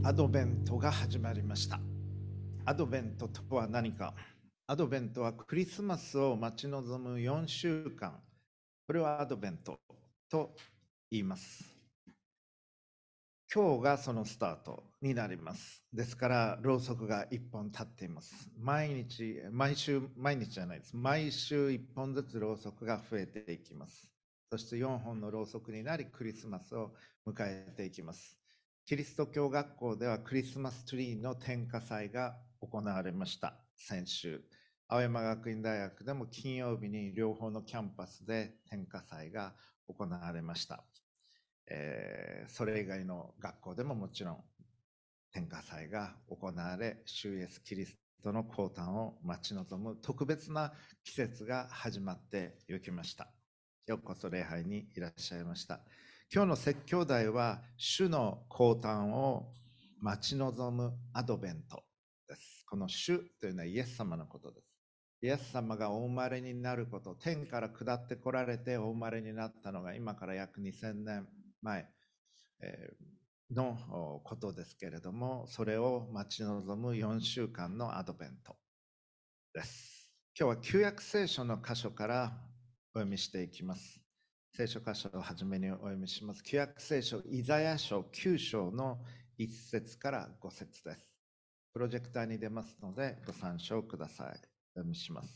アドベントが始まりました。アドベントとは何か。アドベントはクリスマスを待ち望む4週間。これはアドベントと言います。今日がそのスタートになります。ですから、ろうそくが1本立っています。毎日じゃないです。毎週1本ずつろうそくが増えていきます。そして4本のろうそくになり、クリスマスを迎えていきます。キリスト教学校ではクリスマスツリーの点火祭が行われました。先週。青山学院大学でも金曜日に両方のキャンパスで点火祭が行われました。それ以外の学校でももちろん点火祭が行われ、主イエスキリストの降誕を待ち望む特別な季節が始まってゆきました。ようこそ礼拝にいらっしゃいました。今日の説教題は、主の降誕を待ち望むアドベントです。この主というのはイエス様のことです。イエス様がお生まれになること、天から下ってこられてお生まれになったのが今から約2000年前のことですけれども、それを待ち望む4週間のアドベントです。今日は旧約聖書の箇所からお読みしていきます。聖書箇所をはじめにお読みします。旧約聖書イザヤ書9章の1節から5節です。プロジェクターに出ますのでご参照ください。お読みします。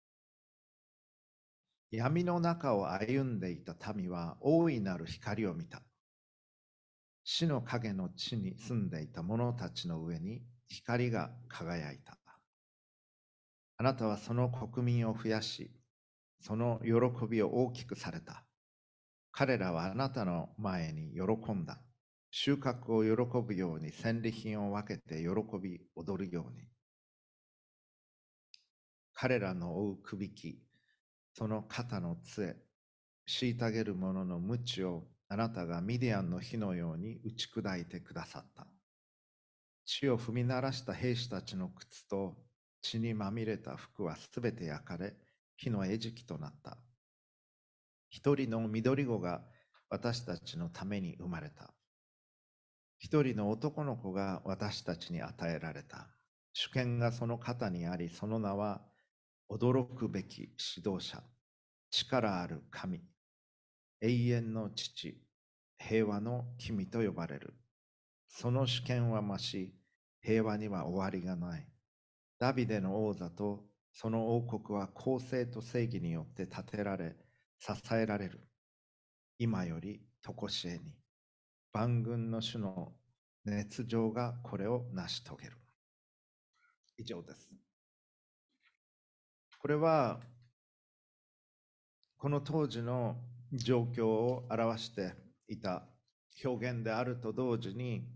闇の中を歩んでいた民は大いなる光を見た。死の影の地に住んでいた者たちの上に光が輝いた。あなたはその国民を増やし、その喜びを大きくされた。彼らはあなたの前に喜んだ。収穫を喜ぶように戦利品を分けて喜び踊るように。彼らの追うくびき、その肩の杖、虐げる者の鞭をあなたがミディアンの火のように打ち砕いてくださった。地を踏み鳴らした兵士たちの靴と血にまみれた服はすべて焼かれ、火の餌食となった。一人の緑子が私たちのために生まれた。一人の男の子が私たちに与えられた。主権がその肩にあり、その名は驚くべき指導者、力ある神、永遠の父、平和の君と呼ばれる。その主権は増し、平和には終わりがない。ダビデの王座とその王国は公正と正義によって建てられ、支えられる。今より常しえに。万軍の主の熱情がこれを成し遂げる。以上です。これは、この当時の状況を表していた表現であると同時に、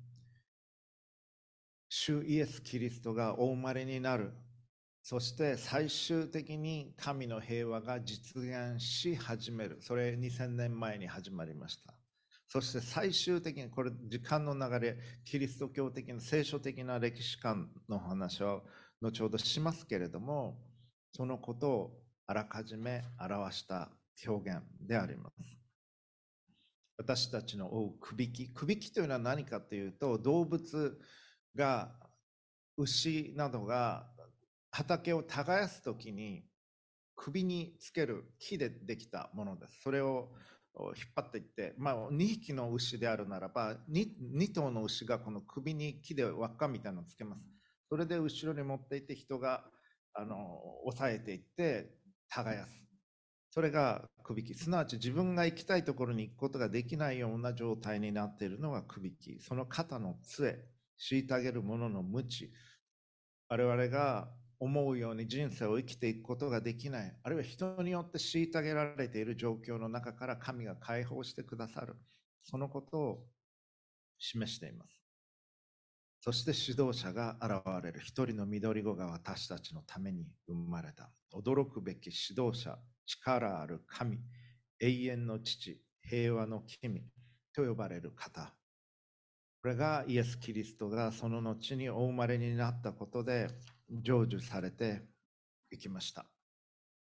主イエス・キリストがお生まれになる。そして最終的に神の平和が実現し始める。それ2000年前に始まりました。そして最終的に、これ時間の流れ、キリスト教的な聖書的な歴史観の話を後ほどしますけれども、そのことをあらかじめ表した表現であります。私たちの追うくびき。くびきというのは何かというと、動物が、牛などが畑を耕すときに首につける木でできたものです。それを引っ張っていって、2匹の牛であるならば 2頭の牛がこの首に木で輪っかみたいなのをつけます。それで後ろに持っていって人が押さえていって耕す。それがくびき。すなわち自分が行きたいところに行くことができないような状態になっているのがくびき。その肩の杖、虐げる者の鞭、我々が思うように人生を生きていくことができない、あるいは人によって虐げられている状況の中から神が解放してくださる、そのことを示しています。そして指導者が現れる。一人の緑子が私たちのために生まれた。驚くべき指導者、力ある神、永遠の父、平和の君と呼ばれる方。これがイエス・キリストがその後にお生まれになったことで成就されていきました。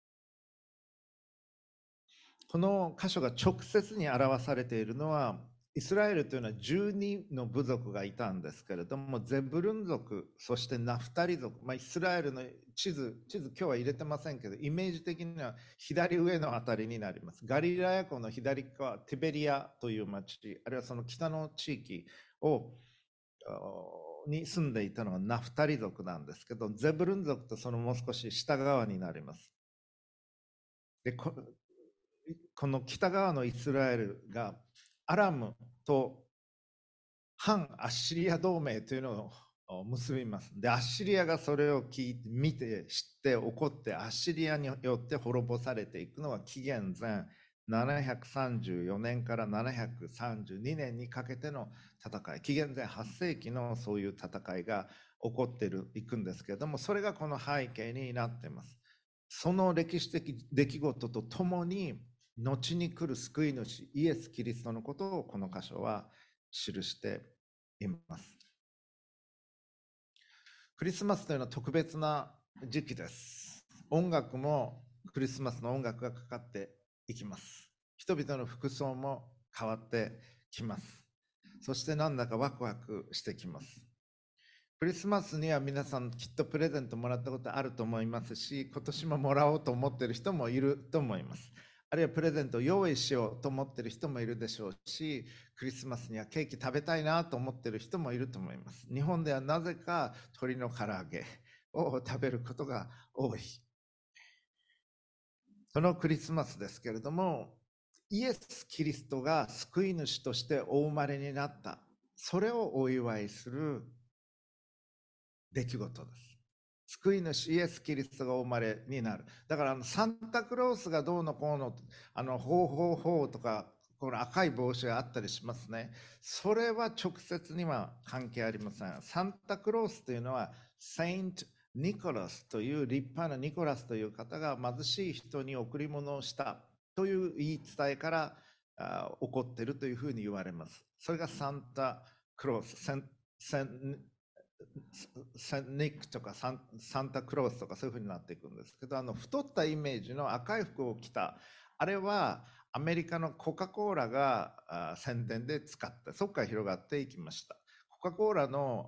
この箇所が直接に表されているのはイスラエルというのは12の部族がいたんですけれども、ゼブルン族、そしてナフタリ族、イスラエルの地図今日は入れてませんけど、イメージ的には左上のあたりになります。ガリラヤ湖の左側、ティベリアという町、あるいはその北の地域に住んでいたのがナフタリ族なんですけど、ゼブルン族とそのもう少し下側になります。で、この北側のイスラエルがアラムと反アッシリア同盟というのを結びます。で、アッシリアがそれを聞いて、見て、知って、怒って、アッシリアによって滅ぼされていくのは紀元前734年から732年にかけての戦い、紀元前8世紀のそういう戦いが起こっていくんですけれども、それがこの背景になっています。その歴史的出来事とともに、後に来る救い主イエス・キリストのことをこの箇所は記しています。クリスマスというのは特別な時期です。音楽もクリスマスの音楽がかかっていきます。人々の服装も変わってきます。そしてなんだかワクワクしてきます。クリスマスには皆さんきっとプレゼントもらったことあると思いますし、今年ももらおうと思っている人もいると思います。あるいはプレゼントを用意しようと思っている人もいるでしょうし、クリスマスにはケーキ食べたいなと思っている人もいると思います。日本ではなぜか鶏の唐揚げを食べることが多い。そのクリスマスですけれども、イエス・キリストが救い主としてお生まれになった。それをお祝いする出来事です。救い主イエス・キリストがお生まれになる。だからサンタクロースがどうのこうの、ほうほうほうとか、この赤い帽子があったりしますね。それは直接には関係ありません。サンタクロースというのは、セイント・ニコラスという立派なニコラスという方が貧しい人に贈り物をしたという言い伝えから起こっているというふうに言われます。それがサンタクロース、センニックとかサンタクロースとかそういう風になっていくんですけど、太ったイメージの赤い服を着た、あれはアメリカのコカ・コーラが宣伝で使って、そこから広がっていきました。コカ・コーラの、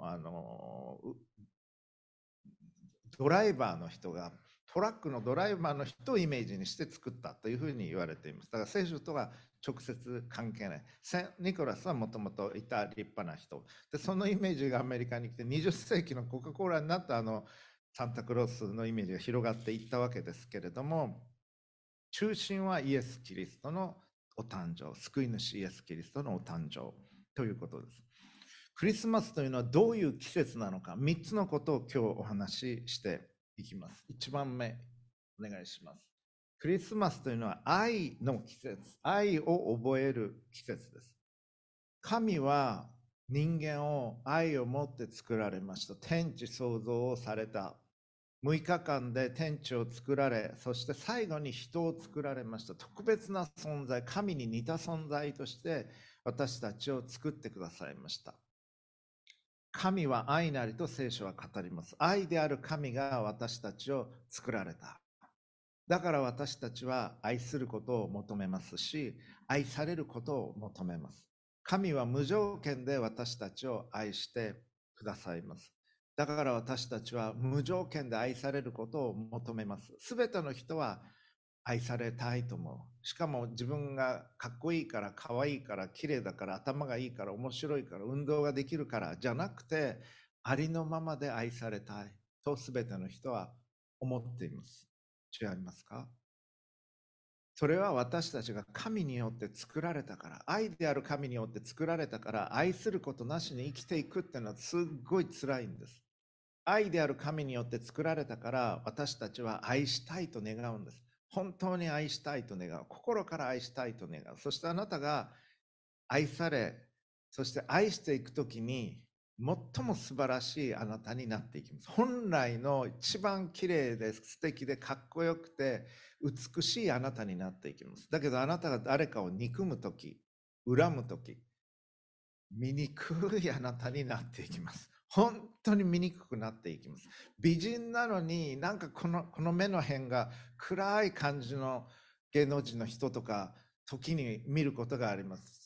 ドライバーの人がトラックのドライバーの人をイメージにして作ったというふうに言われています。だから聖書とは直接関係ない。セン・ニコラスはもともといた立派な人で、そのイメージがアメリカに来て20世紀のコカ・コーラになったサンタクロースのイメージが広がっていったわけですけれども、中心はイエス・キリストのお誕生、救い主イエス・キリストのお誕生ということです。クリスマスというのはどういう季節なのか、3つのことを今日お話ししていきます。1番目、お願いします。クリスマスというのは愛の季節、愛を覚える季節です。神は人間を愛を持って作られました。天地創造をされた。6日間で天地を作られ、そして最後に人を作られました。特別な存在、神に似た存在として私たちを作ってくださいました。神は愛なりと聖書は語ります。愛である神が私たちを作られた。だから私たちは愛することを求めますし、愛されることを求めます。神は無条件で私たちを愛してくださいます。だから私たちは無条件で愛されることを求めます。すべての人は愛されたいと思う。しかも自分がかっこいいから、可愛いから、綺麗だから、頭がいいから、面白いから、運動ができるからじゃなくて、ありのままで愛されたいと全ての人は思っています。違いますか？それは私たちが神によって作られたから、愛である神によって作られたから、愛することなしに生きていくっていうのはすっごい辛いんです。愛である神によって作られたから、私たちは愛したいと願うんです。本当に愛したいと願う。心から愛したいと願う。そしてあなたが愛され、そして愛していくときに、最も素晴らしいあなたになっていきます。本来の一番綺麗で素敵でかっこよくて美しいあなたになっていきます。だけどあなたが誰かを憎むとき、恨むとき、醜いあなたになっていきます。本当に醜くなっていきます。美人なのになんかこの目の辺が暗い感じの芸能人の人とか時に見ることがあります。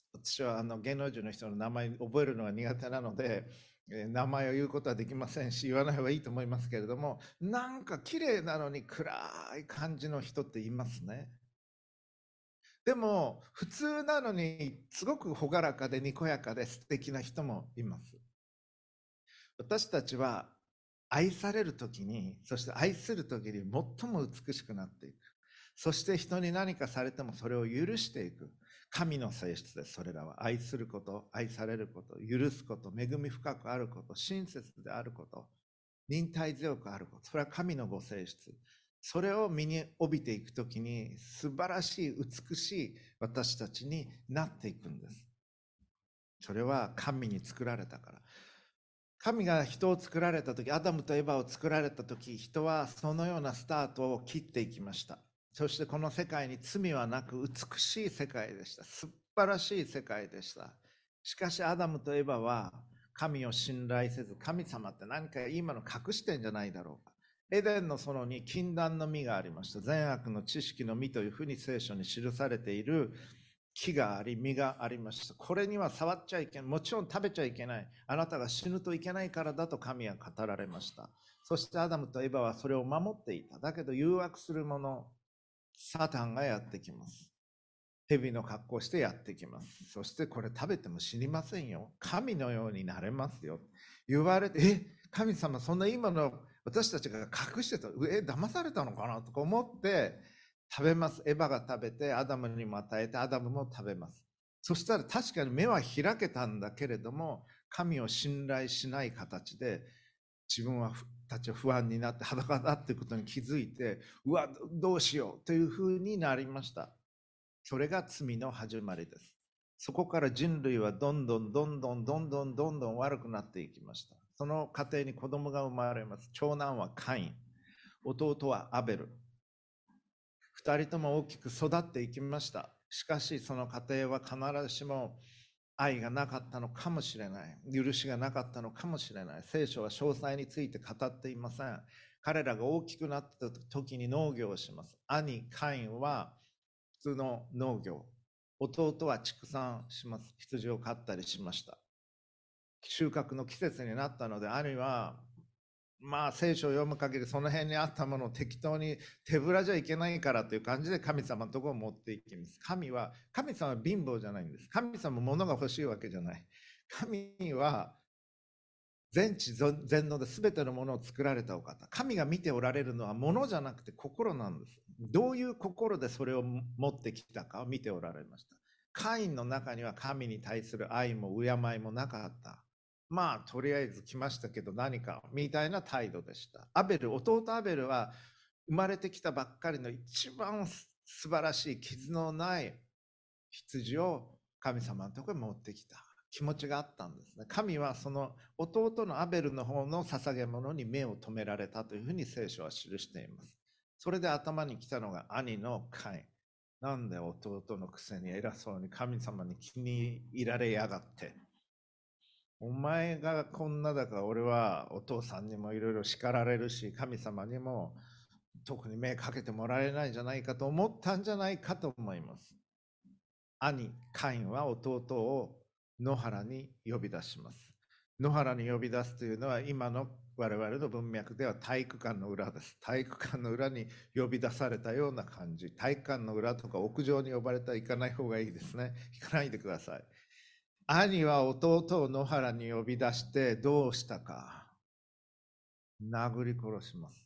私は芸能人の人の名前覚えるのが苦手なので、名前を言うことはできませんし、言わない方がいいと思いますけれども、なんか綺麗なのに暗い感じの人っていますね。でも、普通なのにすごく朗らかでにこやかで素敵な人もいます。私たちは愛されるときに、そして愛するときに最も美しくなっていく。そして人に何かされてもそれを許していく。神の性質です。それらは愛すること、愛されること、許すこと、恵み深くあること、親切であること、忍耐強くあること。それは神のご性質。それを身に帯びていくときに素晴らしい美しい私たちになっていくんです。それは神に作られたから。神が人を作られた時、アダムとエバを作られた時、人はそのようなスタートを切っていきました。そしてこの世界に罪はなく美しい世界でした。素晴らしい世界でした。しかしアダムとエバは神を信頼せず、神様って何か今の隠してんじゃないだろうか。エデンの園に禁断の実がありました。善悪の知識の実というふうに聖書に記されている木があり、実がありました。これには触っちゃいけない。もちろん食べちゃいけない。あなたが死ぬといけないからだと神は語られました。そしてアダムとエバはそれを守っていた。だけど誘惑する者、サタンがやってきます。蛇の格好をしてやってきます。そしてこれ食べても死にませんよ。神のようになれますよ。言われて、神様そんな今の私たちが隠してた、騙されたのかなとか思って食べます。エヴァが食べて、アダムにも与えて、アダムも食べます。そしたら確かに目は開けたんだけれども、神を信頼しない形で、自分たちは不安になって裸だっていうことに気づいて、うわ、どうしようというふうになりました。それが罪の始まりです。そこから人類はどんどん悪くなっていきました。その過程に子供が生まれます。長男はカイン、弟はアベル。二人とも大きく育っていきました。しかしその過程は必ずしも愛がなかったのかもしれない。許しがなかったのかもしれない。聖書は詳細について語っていません。彼らが大きくなった時に農業をします。兄カインは普通の農業。弟は畜産します。羊を飼ったりしました。収穫の季節になったので、兄はまあ聖書を読む限りその辺にあったものを適当に手ぶらじゃいけないからという感じで神様のところを持っていきます。神様は貧乏じゃないんです。神様も物が欲しいわけじゃない。神は全知全能で全てのものを作られたお方。神が見ておられるのは物じゃなくて心なんです。どういう心でそれを持ってきたかを見ておられました。カインの中には神に対する愛も敬いもなかった。まあ、とりあえず来ましたけど何かみたいな態度でした。弟アベルは生まれてきたばっかりの一番素晴らしい傷のない羊を神様のところに持ってきた気持ちがあったんですね。神はその弟のアベルの方の捧げ物に目を留められたというふうに聖書は記しています。それで頭に来たのが兄のカイン。なんで弟のくせに偉そうに神様に気に入られやがって。お前がこんなだから俺はお父さんにもいろいろ叱られるし、神様にも特に目かけてもらえないんじゃないかと思ったんじゃないかと思います。兄カインは弟を野原に呼び出します。野原に呼び出すというのは今の我々の文脈では体育館の裏です。体育館の裏に呼び出されたような感じ。体育館の裏とか屋上に呼ばれたら行かない方がいいですね。行かないでください。兄は弟を野原に呼び出してどうしたか。殴り殺します。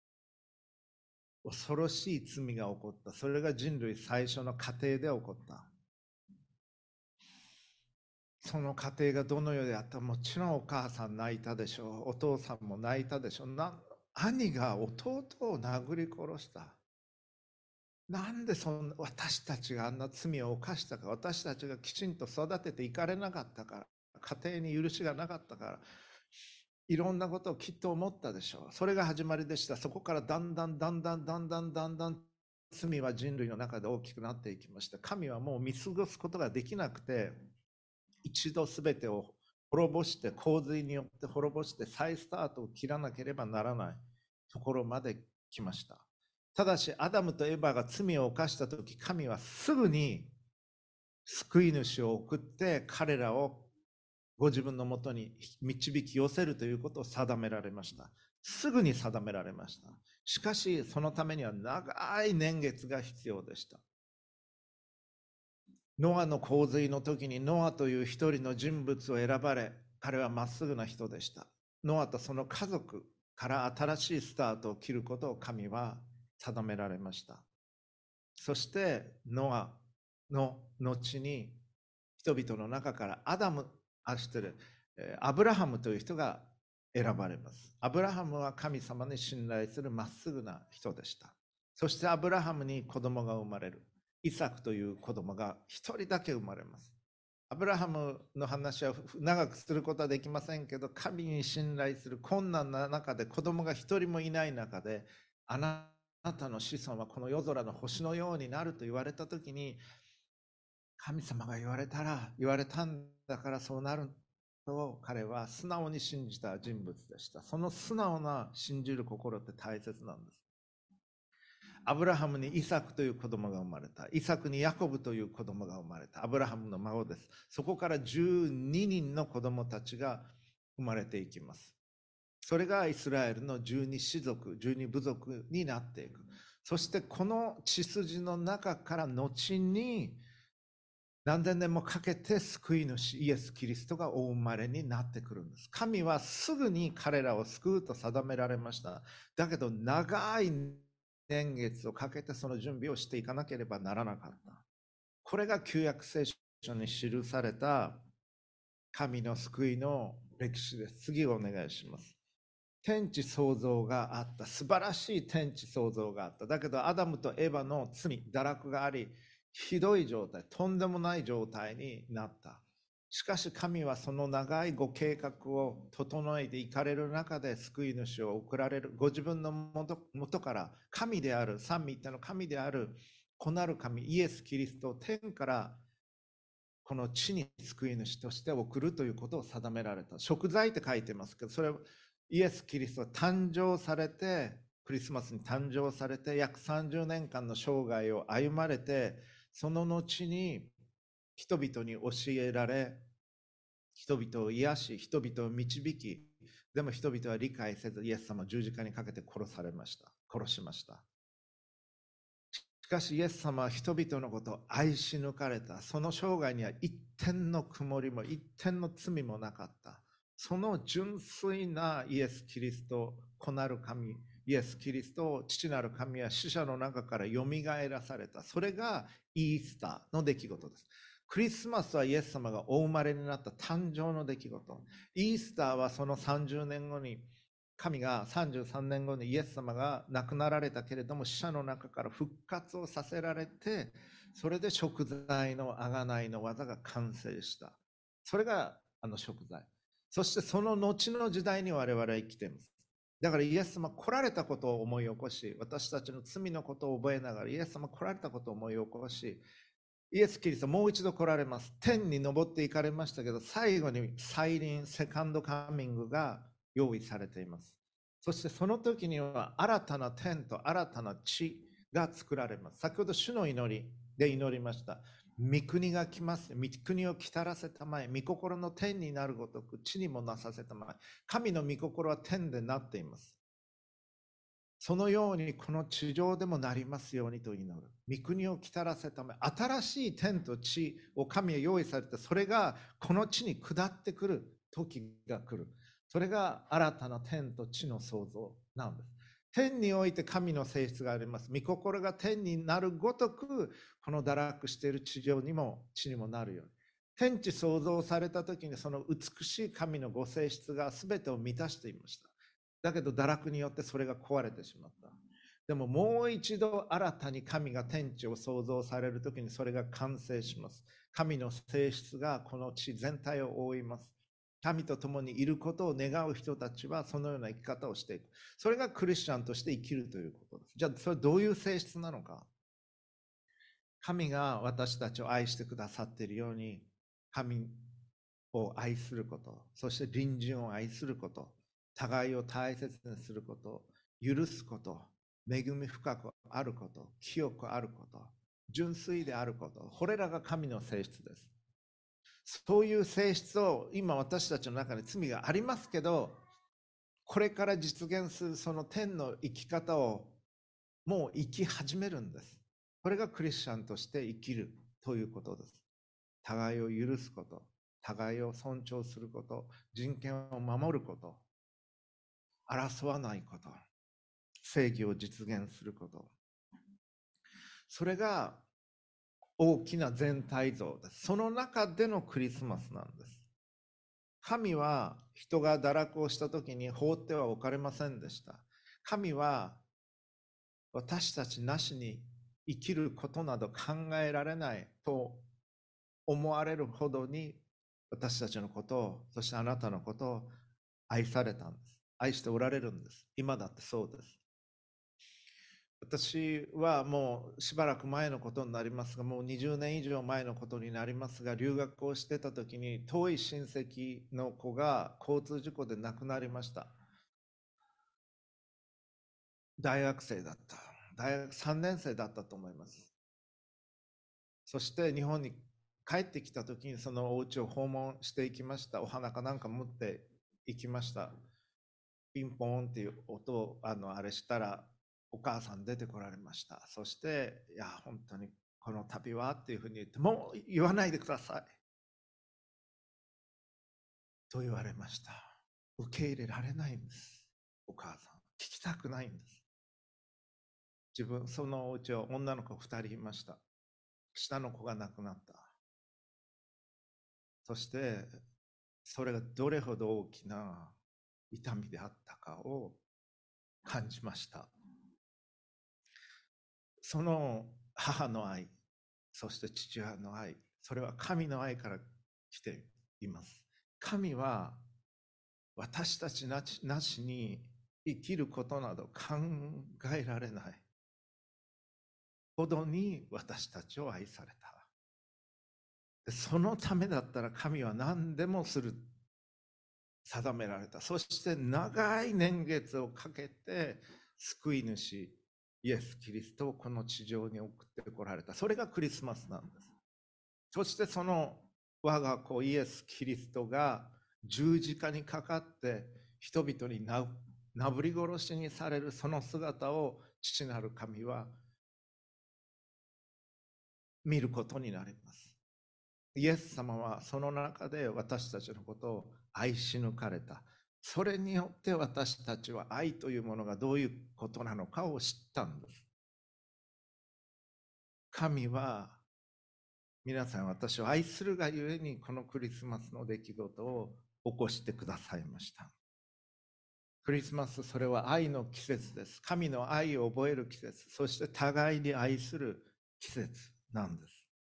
恐ろしい罪が起こった。それが人類最初の過程で起こった。その家庭がどのようであったもちろんお母さん泣いたでしょう。お父さんも泣いたでしょう。兄が弟を殴り殺した。なんで私たちがあんな罪を犯したか。私たちがきちんと育てていかれなかったから。家庭に許しがなかったから。いろんなことをきっと思ったでしょう。それが始まりでした。そこからだんだん罪は人類の中で大きくなっていきました。神はもう見過ごすことができなくて、一度すべてを滅ぼして、洪水によって滅ぼして再スタートを切らなければならないところまで来ました。ただし、アダムとエバが罪を犯したとき、神はすぐに救い主を送って彼らをご自分のもとに導き寄せるということを定められました。すぐに定められました。しかし、そのためには長い年月が必要でした。ノアの洪水の時にノアという一人の人物を選ばれ、彼はまっすぐな人でした。ノアとその家族から新しいスタートを切ることを神は定められました。そしてノアの後に人々の中からアブラハムという人が選ばれます。アブラハムは神様に信頼するまっすぐな人でした。そしてアブラハムに子供が生まれる。イサクという子供が一人だけ生まれます。アブラハムの話は長くすることはできませんけど、神に信頼する困難な中で子供が一人もいない中で、あなたの子孫はこの夜空の星のようになると言われたときに、神様が言われたんだからそうなると彼は素直に信じた人物でした。その素直な信じる心って大切なんです。アブラハムにイサクという子供が生まれた。イサクにヤコブという子供が生まれた。アブラハムの孫です。そこから12人の子供たちが生まれていきます。それがイスラエルの12氏族、12部族になっていく。そしてこの血筋の中から後に何千年もかけて救い主イエス・キリストがお生まれになってくるんです。神はすぐに彼らを救うと定められました。だけど長い年月をかけてその準備をしていかなければならなかった。これが旧約聖書に記された神の救いの歴史です。次をお願いします。天地創造があった。素晴らしい天地創造があった。だけどアダムとエバの罪、堕落があり、ひどい状態、とんでもない状態になった。しかし神はその長いご計画を整えていかれる中で救い主を送られる。ご自分のもとから神である、三位一体の神である子なる神、イエス・キリストを天からこの地に救い主として送るということを定められた。贖罪って書いてますけど、それはイエス・キリストは誕生されて、クリスマスに誕生されて、約30年間の生涯を歩まれて、その後に人々に教えられ、人々を癒し、人々を導き、でも人々は理解せず、イエス様を十字架にかけて殺しました。しかしイエス様は人々のことを愛し抜かれた。その生涯には一点の曇りも一点の罪もなかった。その純粋なイエス・キリスト、子なる神、イエス・キリストを父なる神は死者の中からよみがえらされた。それがイースターの出来事です。クリスマスはイエス様がお生まれになった誕生の出来事。イースターはその30年後に神が33年後にイエス様が亡くなられたけれども死者の中から復活をさせられて、それで贖罪の贖いの技が完成した。それが贖罪。そしてその後の時代に我々は生きています。だからイエス様来られたことを思い起こし、私たちの罪のことを覚えながらイエス様来られたことを思い起こし、イエス・キリストもう一度来られます。天に昇っていかれましたけど、最後に再臨、セカンドカミングが用意されています。そしてその時には新たな天と新たな地が作られます。先ほど主の祈りで祈りました。御国が来ます。御国を来たらせたまえ。御心の天になるごとく地にもなさせたまえ。神の御心は天でなっています。そのようにこの地上でもなりますようにと祈る。御国を来たらせため、新しい天と地を神へ用意されて、それがこの地に下ってくる時が来る。それが新たな天と地の創造なんです。天において神の性質があります。御心が天になるごとく、この堕落している地上にも地にもなるように。天地創造された時にその美しい神のご性質が全てを満たしていました。だけど堕落によってそれが壊れてしまった。でももう一度新たに神が天地を創造されるときにそれが完成します。神の性質がこの地全体を覆います。神と共にいることを願う人たちはそのような生き方をしていく。それがクリスチャンとして生きるということです。じゃあそれどういう性質なのか。神が私たちを愛してくださっているように、神を愛すること、そして隣人を愛すること、互いを大切にすること、許すこと、恵み深くあること、清くあること、 純粋であること、これらが神の性質です。そういう性質を今私たちの中に罪がありますけど、これから実現するその天の生き方をもう生き始めるんです。これがクリスチャンとして生きるということです。互いを許すこと、互いを尊重すること、人権を守ること、争わないこと、正義を実現すること。それが大きな全体像です。その中でのクリスマスなんです。神は人が堕落をした時に放ってはおかれませんでした。神は私たちなしに生きることなど考えられないと思われるほどに私たちのことを、そしてあなたのことを愛されたんです。愛しておられるんです。今だってそうです。私はもうしばらく前のことになりますが、もう20年以上前のことになりますが、留学をしてた時に遠い親戚の子が交通事故で亡くなりました。大学生だった。大学3年生だったと思います。そして日本に帰ってきた時にそのお家を訪問していきました。お花かなんか持って行きました。ピンポーンっていう音をあれしたらお母さん出てこられました。そして、いや、本当にこの旅はっていうふうに言って、もう言わないでくださいと言われました。受け入れられないんです。お母さん。聞きたくないんです。自分、そのお家は女の子2人いました。下の子が亡くなった。そして、それがどれほど大きな痛みであったかを感じました。その母の愛、そして父親の愛、それは神の愛から来ています。神は私たちなしに生きることなど考えられないほどに私たちを愛された。そのためだったら神は何でもする、定められた。そして長い年月をかけて救い主イエス・キリストをこの地上に送ってこられた。それがクリスマスなんです。そしてその我が子イエス・キリストが十字架にかかって人々になぶり殺しにされるその姿を父なる神は見ることになります。イエス様はその中で私たちのことを愛し抜かれた。それによって私たちは愛というものがどういうことなのかを知ったんです。神は皆さん私を愛するがゆえにこのクリスマスの出来事を起こしてくださいました。クリスマス、それは愛の季節です。神の愛を覚える季節、そして互いに愛する季節なんです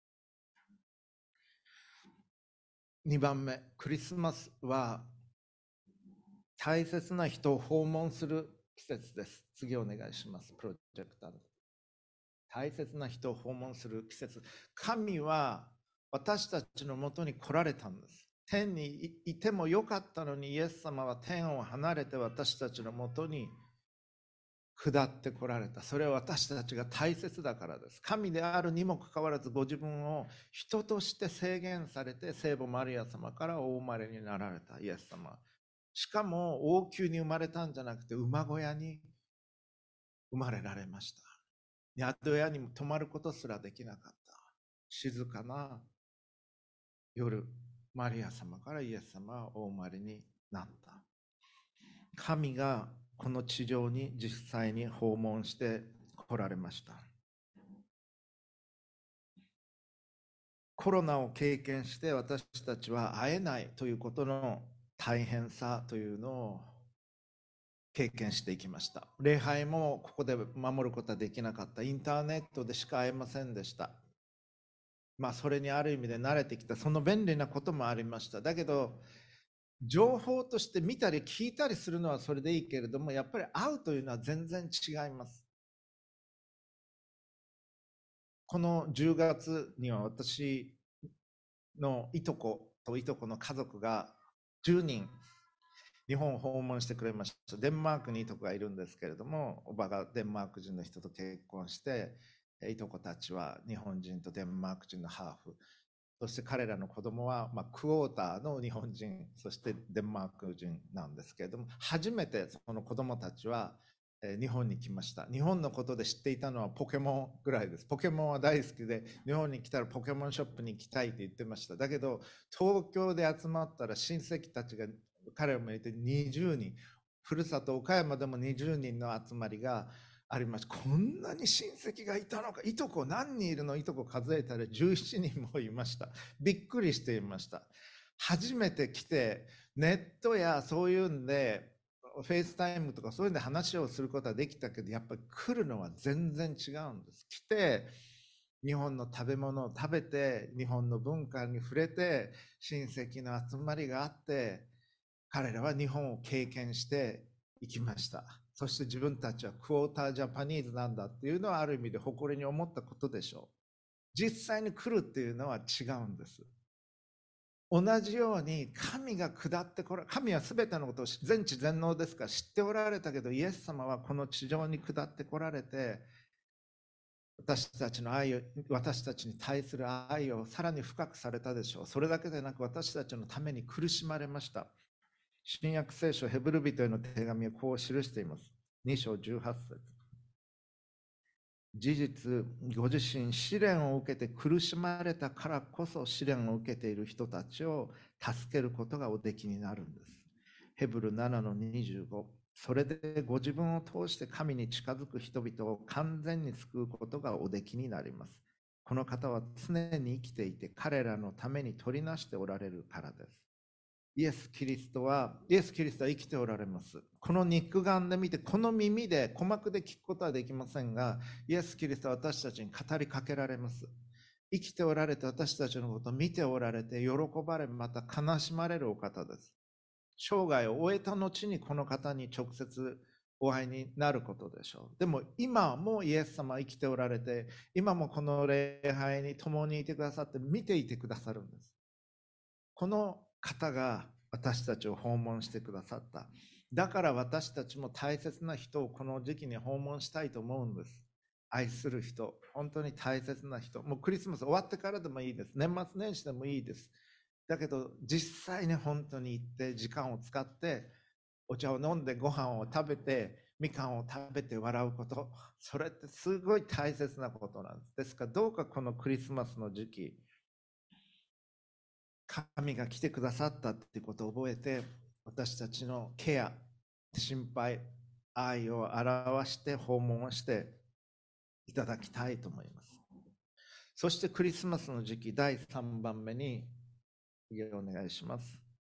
。2番目、クリスマスは大切な人を訪問する季節です。次お願いします。プロジェクター。大切な人を訪問する季節。神は私たちのもとに来られたんです。天にいてもよかったのに、イエス様は天を離れて私たちのもとに下ってこられた。それは私たちが大切だからです。神であるにもかかわらずご自分を人として制限されて聖母マリア様からお生まれになられたイエス様。しかも王宮に生まれたんじゃなくて馬小屋に生まれられました。宿屋にも泊まることすらできなかった。静かな夜、マリア様からイエス様はお生まれになった。神がこの地上に実際に訪問して来られました。コロナを経験して私たちは会えないということの大変さというのを経験していきました。礼拝もここで守ることはできなかった。インターネットでしか会えませんでした。それにある意味で慣れてきた。その便利なこともありました。だけど、情報として見たり聞いたりするのはそれでいいけれども、やっぱり会うというのは全然違います。この10月には私のいとこといとこの家族が10人日本を訪問してくれました。デンマークにいとこがいるんですけれども、おばがデンマーク人の人と結婚して、 いとこたちは日本人とデンマーク人のハーフ、そして彼らの子供は、クォーターの日本人、そしてデンマーク人なんですけれども、初めてその子供たちは日本に来ました。日本のことで知っていたのはポケモンぐらいです。ポケモンは大好きで、日本に来たらポケモンショップに行きたいって言ってました。だけど、東京で集まったら親戚たちが彼を見て20人、ふるさと岡山でも20人の集まりがありました。こんなに親戚がいたのか。いとこ何人いるの。いとこ数えたら17人もいました。びっくりしていました。初めて来て、ネットやそういうんで、フェイスタイムとかそういうんで話をすることはできたけど、やっぱり来るのは全然違うんです。来て、日本の食べ物を食べて、日本の文化に触れて、親戚の集まりがあって、彼らは日本を経験していきました。そして自分たちはクォータージャパニーズなんだっていうのはある意味で誇りに思ったことでしょう。実際に来るっていうのは違うんです。同じように神が下ってこら、神は全てのことを全知全能ですから知っておられたけど、イエス様はこの地上に下ってこられて、私たちの愛を、私たちに対する愛をさらに深くされたでしょう。それだけでなく私たちのために苦しまれました。新約聖書ヘブル人への手紙はこう記しています。2章18節。事実、ご自身試練を受けて苦しまれたからこそ試練を受けている人たちを助けることがおできになるんです。ヘブル7の25。それでご自分を通して神に近づく人々を完全に救うことがおできになります。この方は常に生きていて彼らのために取りなしておられるからです。イエス・キリストは生きておられます。この肉眼で見て、この耳で、鼓膜で聞くことはできませんが、イエス・キリストは私たちに語りかけられます。生きておられて私たちのことを見ておられて、喜ばれ、また悲しまれるお方です。生涯を終えた後にこの方に直接お会いになることでしょう。でも今もイエス様は生きておられて、今もこの礼拝に共にいてくださって見ていてくださるんです。この方が私たちを訪問してくださった。だから私たちも大切な人をこの時期に訪問したいと思うんです。愛する人、本当に大切な人。もうクリスマス終わってからでもいいです。年末年始でもいいです。だけど実際に本当に行って時間を使ってお茶を飲んでご飯を食べてみかんを食べて笑うこと、それってすごい大切なことなんです。ですからどうかこのクリスマスの時期、神が来てくださったっていうことを覚えて、私たちのケア、心配、愛を表して訪問をしていただきたいと思います。そしてクリスマスの時期、第3番目にお願いします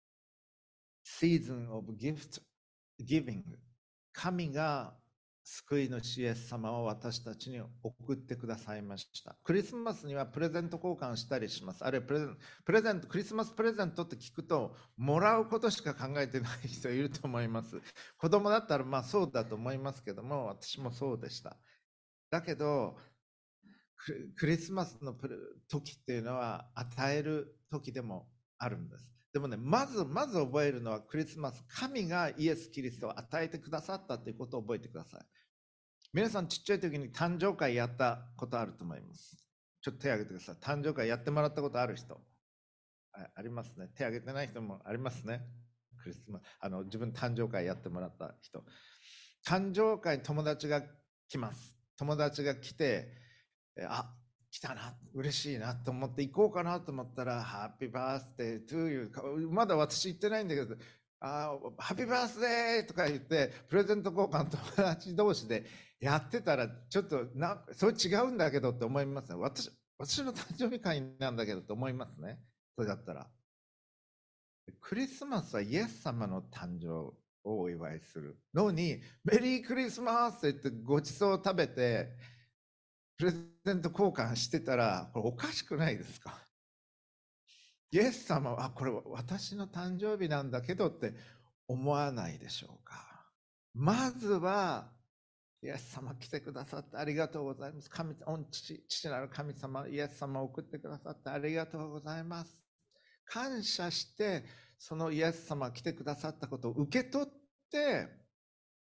。Season of Gift Giving。神が救い主イエス様を私たちに送ってくださいました。クリスマスにはプレゼント交換したりします。あるいはクリスマスプレゼントって聞くと、もらうことしか考えてない人いると思います。子供だったらまあそうだと思いますけども、私もそうでした。だけど、クリスマスの時っていうのは与える時でもあるんです。でもね、まず覚えるのはクリスマス、神がイエス・キリストを与えてくださったということを覚えてください。皆さんちっちゃい時に誕生会やったことあると思います。ちょっと手を挙げてください。誕生会やってもらったことある人。ありますね。手を挙げてない人もありますね。クリスマス、自分誕生会やってもらった人。誕生会に友達が来ます。友達が来て、あ、来たな、嬉しいなと思って行こうかなと思ったら、ハッピーバースデートゥーユー、まだ私行ってないんだけど、ハッピーバースデーとか言って、プレゼント交換友達同士でやってたら、ちょっとそれ違うんだけどって思いますね。私の誕生日会なんだけどって思いますね。それだったら。クリスマスはイエス様の誕生をお祝いするのに、メリークリスマスって言ってごちそうを食べて、プレゼント交換してたら、これおかしくないですか？イエス様は、これ私の誕生日なんだけどって思わないでしょうか？まずは、イエス様来てくださってありがとうございます。父なる神様、イエス様を送ってくださってありがとうございます。感謝して、そのイエス様来てくださったことを受け取って、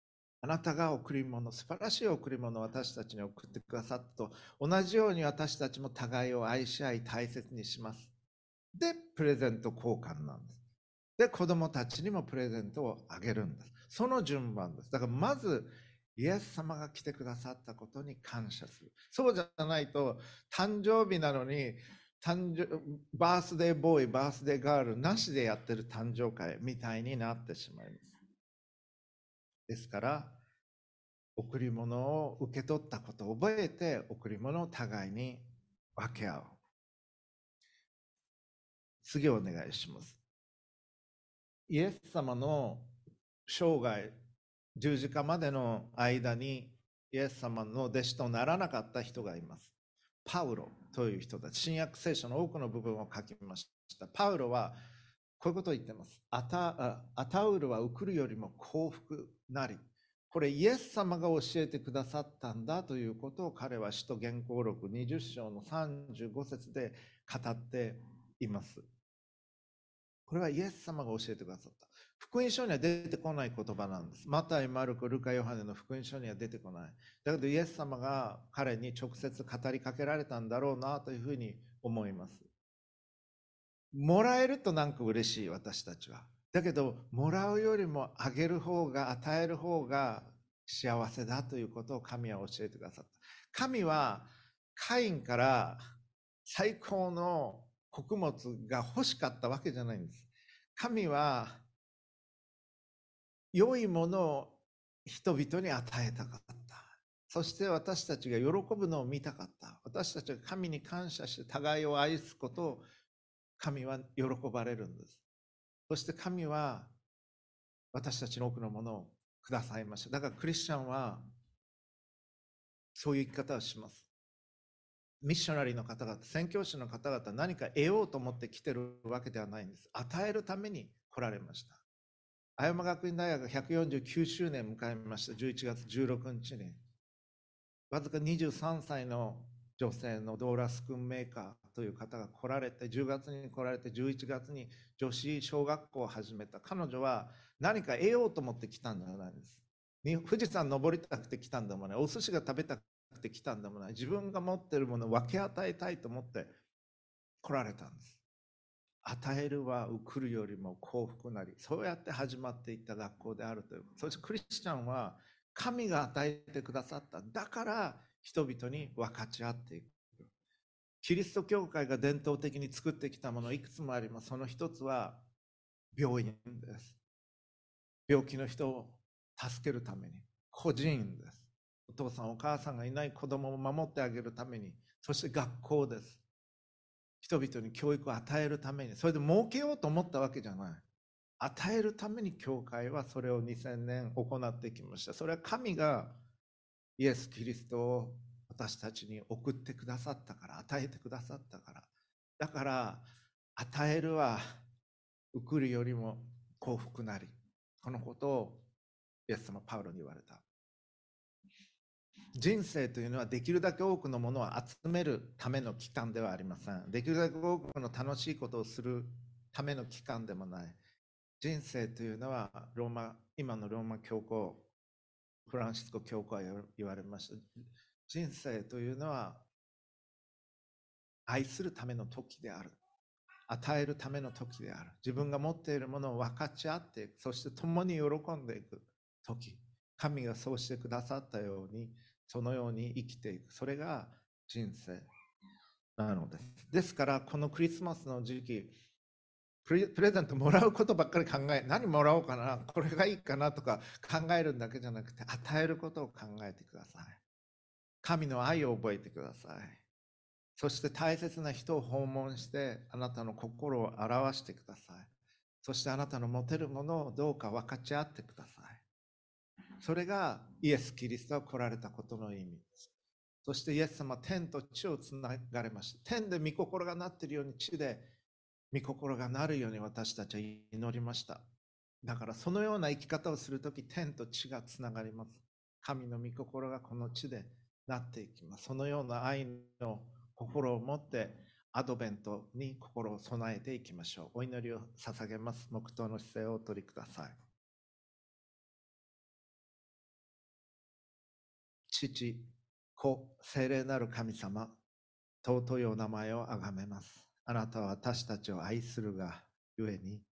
あなたが贈り物、素晴らしい贈り物を私たちに送ってくださったと、同じように私たちも互いを愛し合い大切にします。で、プレゼント交換なんです。で、子供たちにもプレゼントをあげるんです。その順番です。だからまず、イエス様が来てくださったことに感謝する。そうじゃないと、誕生日なのに、バースデーボーイ、バースデーガールなしでやってる誕生会みたいになってしまいます。ですから、贈り物を受け取ったことを覚えて、贈り物を互いに分け合う。次お願いします。イエス様の生涯、十字架までの間に、イエス様の弟子とならなかった人がいます。パウロという人たち、新約聖書の多くの部分を書きました。パウロはこういうことを言ってます。アタウルは受くるよりも幸福なり。これイエス様が教えてくださったんだということを彼は使徒言行録20章の35節で語っています。これはイエス様が教えてくださった。福音書には出てこない言葉なんです。マタイ、マルコ、ルカ、ヨハネの福音書には出てこない。だけどイエス様が彼に直接語りかけられたんだろうなというふうに思います。もらえるとなんか嬉しい、私たちは。だけど、もらうよりもあげる方が、与える方が幸せだということを神は教えてくださった。神はカインから最高の穀物が欲しかったわけじゃないんです。神は良いものを人々に与えたかった。そして私たちが喜ぶのを見たかった。私たちが神に感謝して互いを愛すことを神は喜ばれるんです。そして神は私たちの多くのものをくださいました。だからクリスチャンはそういう生き方をします。ミッショナリーの方々、宣教師の方々、何か得ようと思って来てるわけではないんです。与えるために来られました。青山学院大学149周年を迎えました。11月16日に。わずか23歳の女性のドーラス・クンメーカーという方が来られて、10月に来られて、11月に女子小学校を始めた。彼女は何か得ようと思って来たんじゃないです。富士山登りたくて来たんでもない。お寿司が食べたくて来たんでもない。自分が持っているものを分け与えたいと思って来られたんです。与えるは受るよりも幸福なり、そうやって始まっていった学校であるという。そしてクリスチャンは神が与えてくださった。だから人々に分かち合っていく。キリスト教会が伝統的に作ってきたものいくつもあります。その一つは病院です。病気の人を助けるために。個人です。お父さんお母さんがいない子供を守ってあげるために。そして学校です。人々に教育を与えるために。それで儲けようと思ったわけじゃない。与えるために教会はそれを2000年行ってきました。それは神がイエス・キリストを私たちに送ってくださったから、与えてくださったから。だから、与えるは受るよりも幸福なり。このことをイエス様パウロに言われた。人生というのはできるだけ多くのものを集めるための期間ではありません。できるだけ多くの楽しいことをするための期間でもない。人生というのは今のローマ教皇、フランシスコ教皇は言われました。人生というのは愛するための時である。与えるための時である。自分が持っているものを分かち合っていく。そして共に喜んでいく時。神がそうしてくださったように、そのように生きていく。それが人生なのです。ですから、このクリスマスの時期、プレゼントもらうことばっかり考え、何もらおうかな、これがいいかなとか考えるだけじゃなくて、与えることを考えてください。神の愛を覚えてください。そして大切な人を訪問して、あなたの心を表してください。そしてあなたの持てるものをどうか分かち合ってください。それがイエス・キリストが来られたことの意味です。そしてイエス様は天と地をつながれました。天で御心がなっているように地で御心がなるように私たちは祈りました。だからそのような生き方をするとき、天と地がつながります。神の御心がこの地でなっていきます。そのような愛の心を持ってアドベントに心を備えていきましょう。お祈りを捧げます。黙祷の姿勢をお取りください。 父、子、聖霊なる神様、尊いお名前をあがめます。あなたは私たちを愛するがゆえに、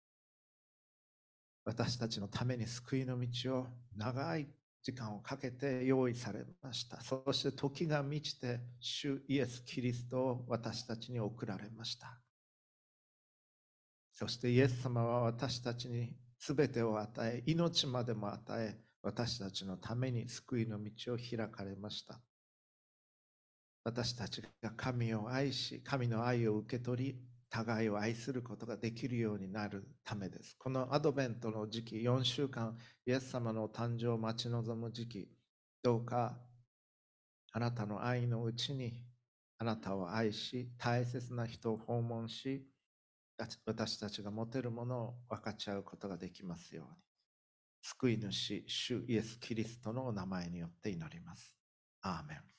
私たちのために救いの道を長い時間をかけて用意されました。そして時が満ちて、主イエス・キリストを私たちに送られました。そしてイエス様は私たちに全てを与え、命までも与え、私たちのために救いの道を開かれました。私たちが神を愛し、神の愛を受け取り、互いを愛することができるようになるためです。このアドベントの時期、4週間、イエス様の誕生を待ち望む時期、どうかあなたの愛のうちにあなたを愛し、大切な人を訪問し、私たちが持てるものを分かち合うことができますように。救い主、主イエス・キリストのお名前によって祈ります。アーメン。